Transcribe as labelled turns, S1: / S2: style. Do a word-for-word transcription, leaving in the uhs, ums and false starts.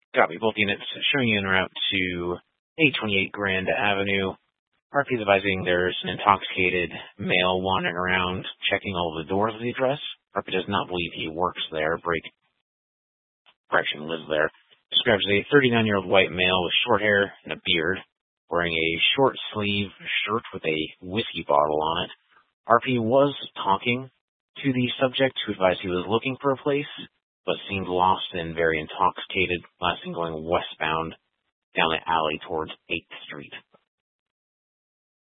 S1: Copy. Both units showing you en route to eight twenty-eight Grand Avenue. R P is advising there's an intoxicated male wandering around checking all of the doors of the address. R P does not believe he works there. Break, correction, lives there. Describes a thirty-nine-year-old white male with short hair and a beard, wearing a short-sleeve shirt with a whiskey bottle on it. R P was talking to the subject, who advised he was looking for a place, but seemed lost and very intoxicated, last seen going westbound down the alley towards eighth Street.